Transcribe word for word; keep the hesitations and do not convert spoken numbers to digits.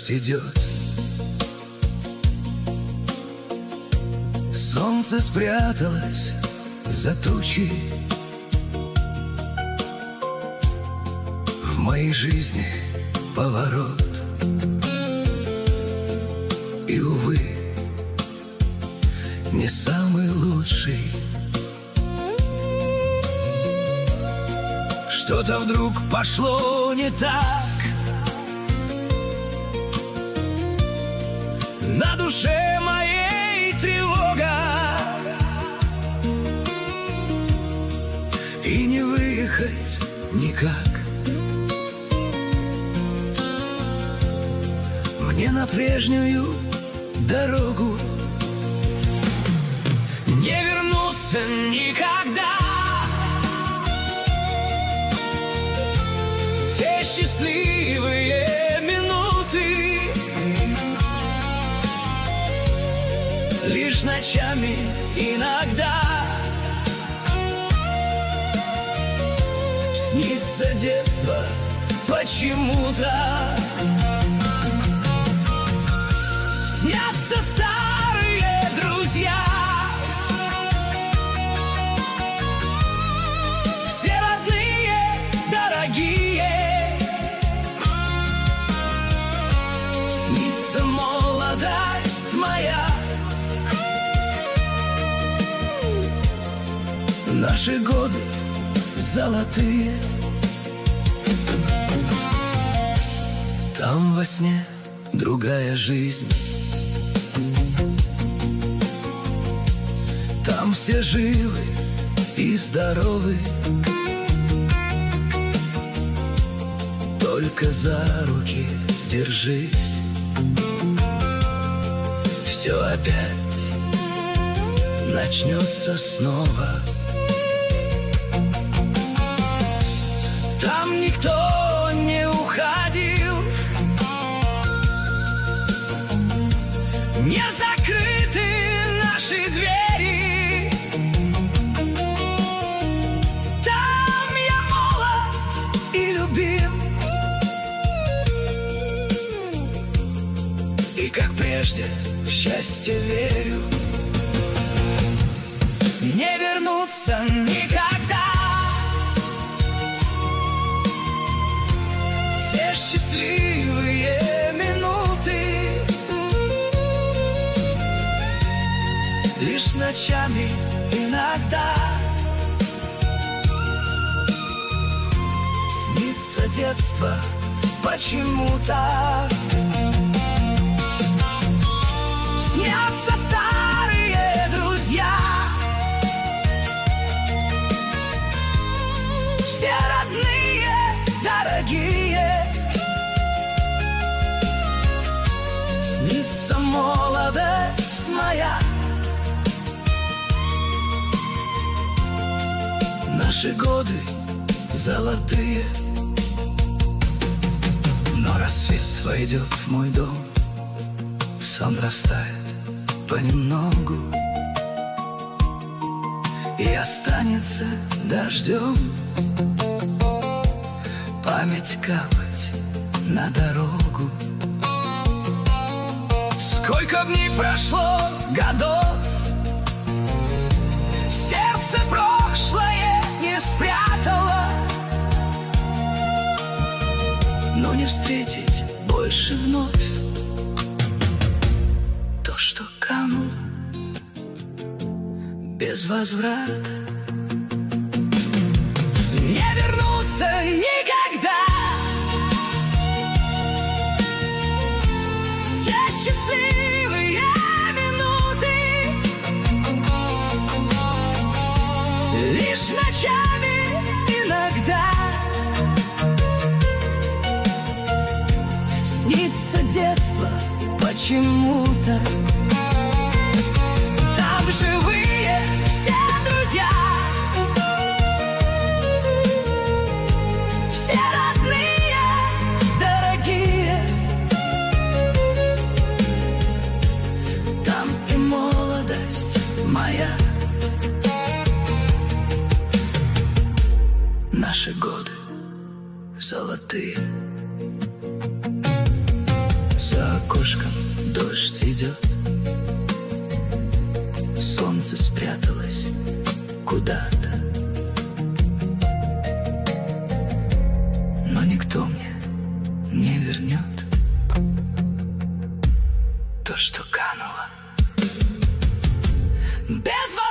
Дождь идет, солнце спряталось за тучи. В моей жизни поворот, и, увы, не самый лучший. Что-то вдруг пошло не так, на душе моей тревога, и не выехать никак. Мне на прежнюю дорогу не вернуться никогда. Те счастливые минуты лишь ночами иногда снится детство почему-то. Снятся старые друзья, все родные, дорогие. Снится молодость моя, наши годы золотые. Там во сне другая жизнь, там все живы и здоровы, только за руки держись. Все опять начнется снова. Там никто не уходил, не закрыты наши двери. Там я молод и любим, и как прежде в счастье верю. Не вернуться никогда те счастливые минуты, лишь ночами иногда снится детство почему-то. Снятся старые друзья, все родные, дорогие. Снится молодость моя, наши годы золотые. Но рассвет войдет в мой дом, сон растает понемногу и останется дождем память капать на дорогу. Сколько дней прошло, годов, сердце прошлое не спрятало, но не встретить больше вновь то, что кануло без возврата. Не вернуться никогда те счастливые минуты, лишь ночами иногда снится детство почему-то. Там живые все друзья, все родные, дорогие. Там и молодость моя, наши годы золотые. дождь идет, солнце спряталось куда-то, но никто мне не вернет то, что кануло без